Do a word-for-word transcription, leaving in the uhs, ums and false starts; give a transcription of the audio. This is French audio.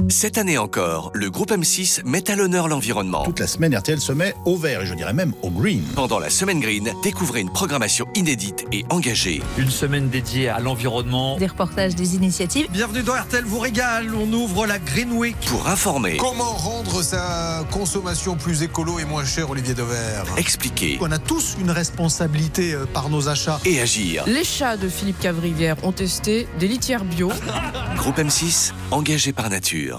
Cette année encore, le groupe M six met à l'honneur l'environnement. Toute la semaine, R T L se met au vert, et je dirais même au green. Pendant la semaine green, découvrez une programmation inédite et engagée. Une semaine dédiée à l'environnement. Des reportages, des initiatives. Bienvenue dans R T L vous régale, on ouvre la Green Week. Pour informer. Comment rendre sa consommation plus écolo et moins chère, Olivier Dever? Expliquer. On a tous une responsabilité par nos achats. Et agir. Les chats de Philippe Cavrivière ont testé des litières bio. Groupe M six, engagé par nature.